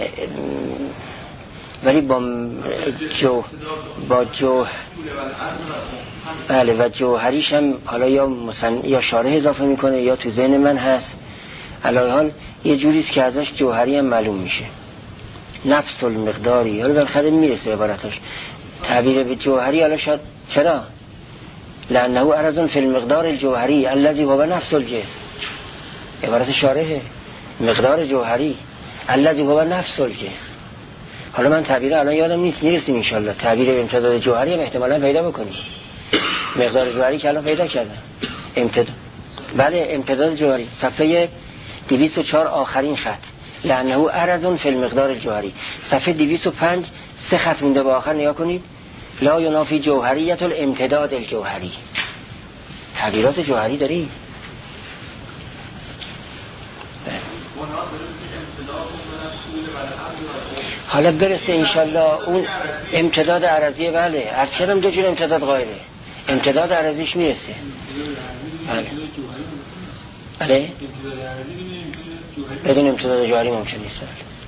بله و جوهریش هم حالا یا شارح اضافه میکنه یا تو ذهن من هست الان حال یه جوریست که ازش جوهری هم معلوم میشه نفس المقداری. حالا بالاخره میرسه عبارتش تعبیر به جوهری. حالا شاید چرا لانه عرض فی المقدار الجوهری الذي هو نفس الجسم، عبارت شارحه مقدار جوهری الذي هو نفس الجسم. حالا من تعبیر الان یادم نیست میرسیم ان شاء الله. تعبیر امتداد جوهری هم احتمالاً پیدا بکنیم. مقدار جوهری که الان پیدا کردم بله امتداد جوهری صفحه 204 آخرین خط لانه عرض فی المقدار الجوهری. صفحه 205 سه خط مونده به آخر نگاه کنید. لا ینافی جوهریت الامتداد الجوهری. تعبیرات جوهری داریم. حالا برسه انشالله اون امتداد عرضیه. بله عرض کردم دو جور امتداد قائله، امتداد عرضیش میرسه. بله بدون امتداد جوهری ممکن نیست.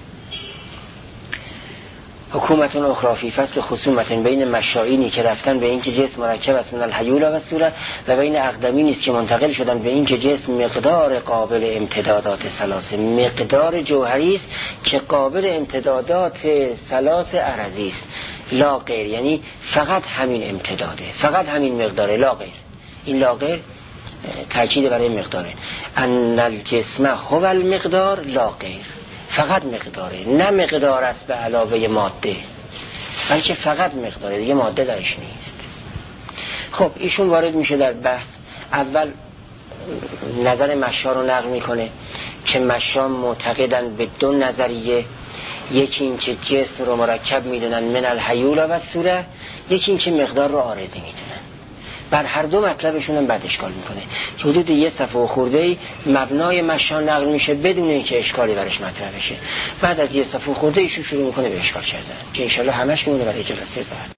حکومت اخرى فی فصل خصومت بین مشائینی که رفتن به این که جسم مرکب است من الحیول و صورت و بین اقدمینی است که منتقل شدن به این که جسم مقدار قابل امتدادات ثلاثه، مقدار جوهری است که قابل امتدادات ثلاثه عرضی است لا غیر. یعنی فقط همین امتداده، فقط همین مقداره لا غیر. این لا غیر تاکید برای مقداره. ان الجسم هو المقدار لا غیر، فقط مقداره، نه مقدار است به علاوه ماده بلکه فقط مقداره، دیگه ماده درش نیست. خب ایشون وارد میشه در بحث. اول نظر مشا رو نقل میکنه که مشا معتقدن به دو نظریه، یکی این که جسم رو مرکب میدونن من الحیول و صوره، یکی این که مقدار رو عارضی میدونن. بر هر دو مطلبشون هم بعد اشکال میکنه که حدود یه صفحه و خورده‌ای مبنای مشا نقل میشه بدون اینکه اشکالی برش مطرح بشه. بعد از یه صفحه و خورده‌ای شروع میکنه به اشکال کردن که انشالله همش میمونه برای جلسه بعد.